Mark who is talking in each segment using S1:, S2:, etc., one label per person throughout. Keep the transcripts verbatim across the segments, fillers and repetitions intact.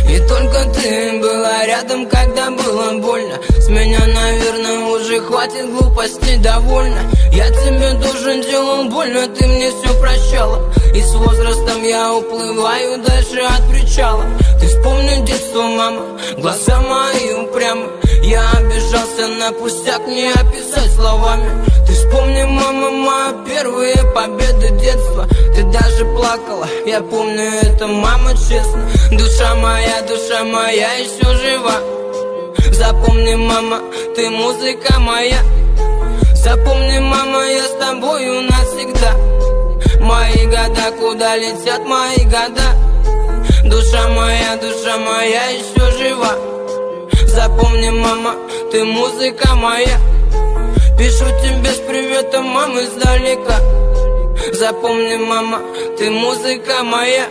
S1: И только ты была рядом, когда было больно. С меня, наверное, уже хватит глупостей, довольно. Я тебе тоже делал больно, ты мне все прощала. И с возрастом я уплываю дальше от причала. Ты вспомни детство, мама, глаза мои упрямы. Я обижался на пустяк, не описать словами. Ты вспомни, мама, мои первые победы детства. Ты даже плакала, я помню это, мама, честно. Душа моя, душа моя еще жива. Запомни, мама, ты музыка моя. Запомни, мама, я с тобою навсегда. Мои года, куда летят мои года. Душа моя, душа моя еще жива. Запомни, мама, ты музыка моя. Пишу тебе с приветом, мама, издалека. Запомни, мама, ты музыка моя.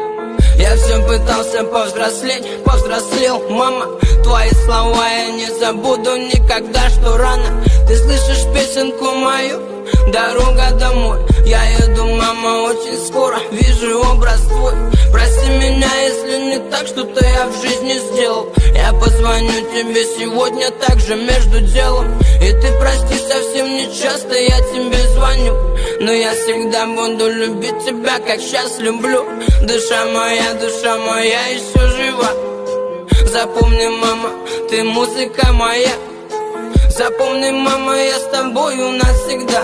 S1: Я все пытался повзрослеть, повзрослел, мама. Твои слова я не забуду никогда, что рано. Ты слышишь песенку мою, дорога домой. Я еду, мама, очень скоро, вижу образ твой. Прости меня, если не так, что-то я в жизни сделал. Я позвоню тебе сегодня также между делом. И ты прости, совсем не часто я тебе звоню. Но я всегда буду любить тебя, как сейчас люблю. Душа моя, душа моя еще жива. Запомни, мама, ты музыка моя. Запомни, мама, я с тобою навсегда.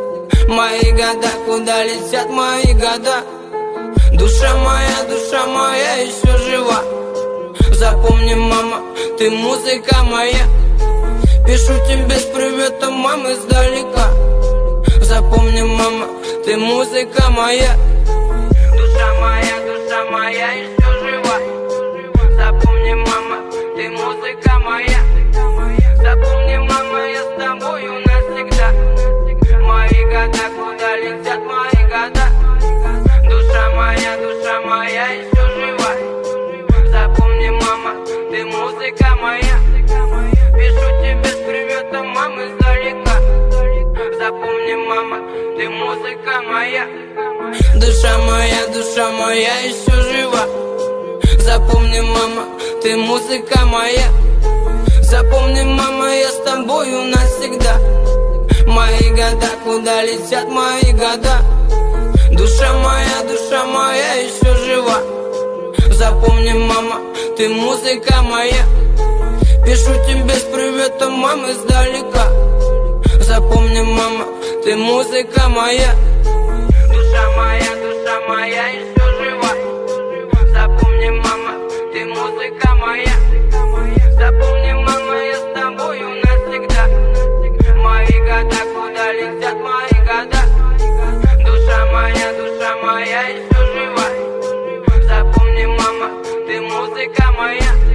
S1: Мои года, куда летят мои года. Душа моя, душа моя еще жива. Запомни, мама, ты музыка моя. Пишу тебе с приветом, мама, издалека. Запомни, мама, ты музыка моя. Душа моя, душа моя еще жива. Запомни, мама, ты музыка моя. Запомни, мама, я с тобою навсегда. Мои года, куда летят мои года. Душа моя, душа моя еще жива. Запомни, мама, ты музыка моя. Пишу тебе с приветом, мама, издалека. Запомни, мама, ты музыка моя. Душа моя, душа моя еще жива. Запомни, мама, ты музыка моя. Запомни, мама, я с тобою навсегда. Мои года, куда летят мои года. Душа моя, душа моя еще жива. Запомни, мама, ты музыка моя. Пишу тебе с приветом, мама, издалека. Запомни, мама, ты музыка моя. Душа моя, душа моя еще жива. Запомни, мама, ты музыка моя. Запомни, мама, я с тобою навсегда. Мои года, куда летят мои года. Душа моя, душа моя еще жива. Запомни, мама, ты музыка моя.